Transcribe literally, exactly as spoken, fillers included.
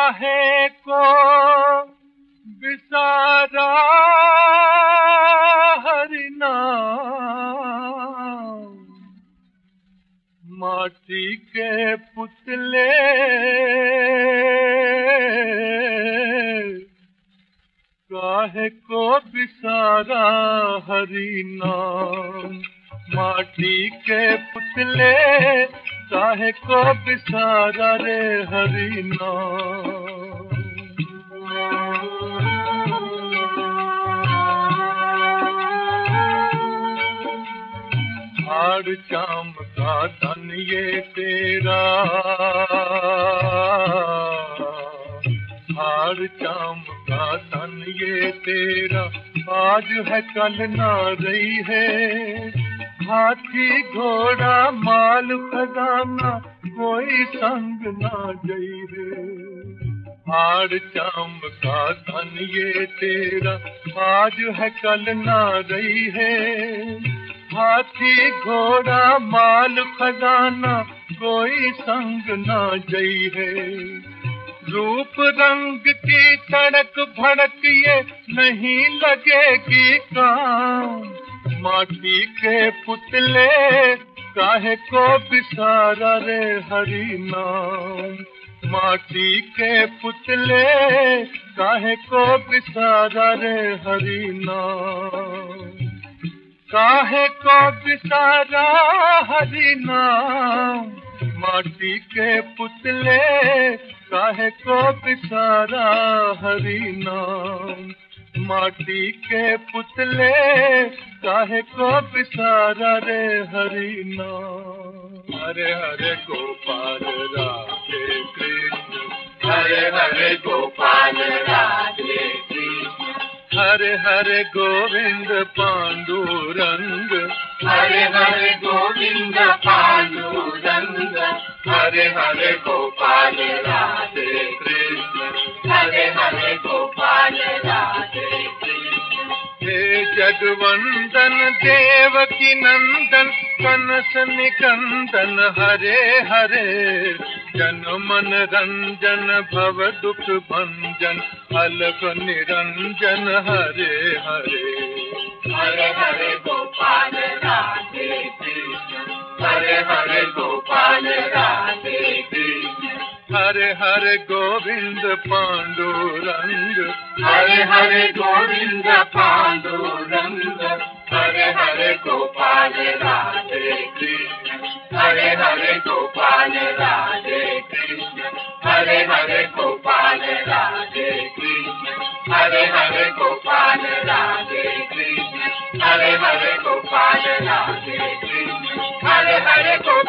काहे को बिसारा हरि नाम, माटी के पुतले काहे को बिसारा हरि नाम, माटी के पुतले काहे को बिसारा रे हरि नाम। हाड़ चाम का तन ये तेरा, हाड़ चाम का तन ये तेरा, आज है कल ना रही है। हाथी घोड़ा माल खजाना कोई संग ना जई है। हाड़ चाम का तन ये तेरा, आज है कल ना रही है। हाथी घोड़ा माल खजाना कोई संग ना जई है। रूप रंग की तड़क भड़क ये नहीं लगेगी काम, माटी के पुतले काहे को बिसारा रे हरि नाम, माटी के पुतले काहे को बिसारा रे हरि नाम। काहे को बिसारा हरि नाम, माटी के पुतले काहे को बिसारा हरि नाम, माटी के पुतले काहे को बिसारा रे हरि नाम। हरे हरे गोपाल राधे कृष्ण, हरे हरे गोपाल राधे कृष्ण, हरे हरे गोविंद पांडुरंग, हरे हरे गोविंद पांडुरंग, हरे हरे गोपाल राधे कृष्ण, हरे हरे गोपाल राधे कृष्ण। हे जगवंदन देवकी नंदन कनस निकंदन हरे हरे, जन मन रंजन भव दुख भंजन अलख निरंजन हरे हरे। हरे हरे गोपाल राधे कृष्ण, हरे हरे गोपाल राधे कृष्ण, हरे हरे गोविंद पांडुरंग, हरे हरे गोविंद पांडुरंग, हरे हरे गोपाल राधे कृष्ण, हरे हरे गोपाल राधे कृष्ण, हरे हरे गोपाल राधे कृष्ण, हरे हरे गोपाल राधे कृष्ण, हरे हरे गोपाल राधे कृष्ण, हरे हरे गोपाल